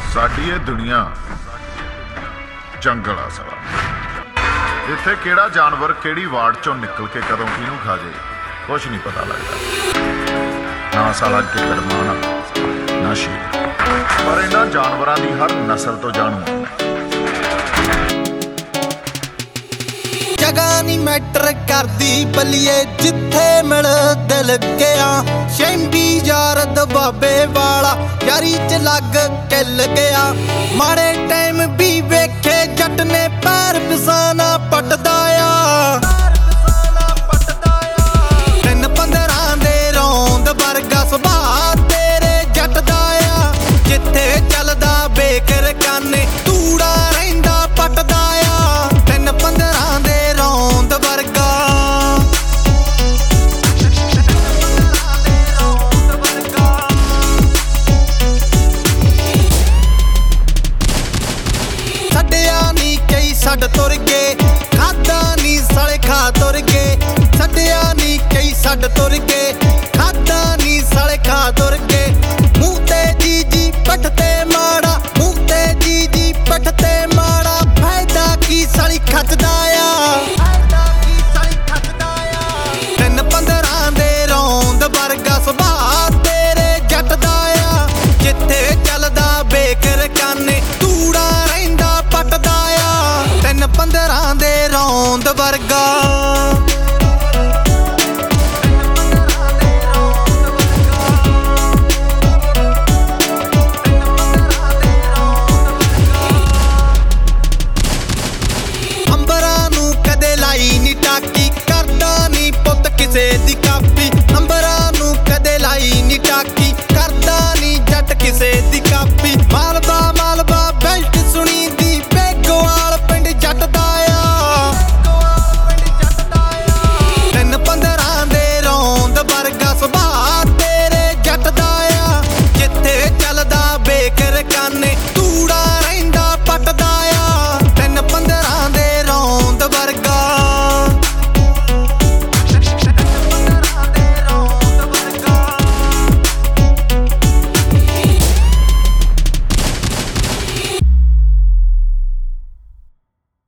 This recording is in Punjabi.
ਸਾਡੀ ਇਹ ਦੁਨੀਆ ਜੰਗਲ ਆ ਸਾਲਾ। ਇੱਥੇ ਕਿਹੜਾ ਜਾਨਵਰ ਕਿਹੜੀ ਵਾਰਡ ਚੋਂ ਨਿਕਲ ਕੇ ਕਦੋਂ ਕਿਹਨੂੰ ਖਾ ਜੇ ਕੁਛ ਨਹੀਂ ਪਤਾ ਲੱਗਦਾ। ਨਾ ਸਾਲਾ ਗਿੱਦੜ ਮਾਣਾ ਨਾ ਸ਼ੇਰ, ਪਰ ਇਹਨਾਂ ਜਾਨਵਰਾਂ ਦੀ ਹਰ ਨਸਲ ਤੋਂ ਜਾਣੂ ਜਗ੍ਹਾ ਨਹੀਂ ਮੈਟਰ ਕਰਦੀ ਬੱਲੀਏ, ਜਿੱਥੇ ਮਿਲ ਦਿਲ ਗਿਆ। ਸ਼ੈਂਡੀ ਯਾਰ ਦਬਾਬੇ ਵਾਲਾ ਯਾਰੀ ਚ ਲੱਗ ਕਿੱਲ ਗਿਆ। ਮਾੜੇ ਟਾਈਮ ਵੀ ਵੇਖੇ ਜੱਟ ਨੇ ਪੈਰ ਪਿਸਾਨਾ ਪੱਟਦਾ ਆ। 3-15 ਦੇ ਰੌਂਦ ਵਰਗਾ ਸੁਭਾਅ ਤੇਰੇ ਜੱਟ ਦਾ ਆ। ਜਿੱਥੇ ਚੱਲਦਾ ਬੇਕਰ ਕਾਨੇ ਤੂੜਾ ਰਹਿੰਦਾ ਪੱਟਦਾ ਆ। 3-15 ਦੇ ਰੌਂਦ ਵਰਗਾ ਛੱਡਿਆ ਨੀ ਕਈ ਛੱਡ ਤੁਰ ਗਏ, ਖਾਦਾ ਨੀ ਸਾਲੇ ਖਾ ਤੁਰ ਗਏ। ਛੱਡਿਆ ਨੀ ਕਈ ਛੱਡ ਤੁਰ ਗਏ, ਖਾਦਾ ਨੀ ਸਾਲੇ ਖਾ ਤੁਰ ਗਏ। ਮੂੰਹ ਤੇ ਜੀ ਪੱਟ ਤੇ ਮਾੜਾ, ਮੂੰਹ ਤੇ ਜੀ ਪੱਟ ਤੇ ਮਾੜਾ। ਫਾਇਦਾ ਕੀ ਸਾਲੀ ਖੱਚਦਾ ਆ, 3-15 ਦੇ ਰੌਂਦ ਵਰਗਾ ਸੁਭਾਅ ਤੇਰੇ ਜੱਟ ਦਾ ਆ। ਜਿੱਥੇ ਚੱਲਦਾ ਬੇਕਰ ਕਾਨੇ ਤੂੜਾ ਰਹਿੰਦਾ ਪੱਟਦਾ ਆ। 3-15 ਦੇ ਰੌਂਦ ਵਰਗਾ।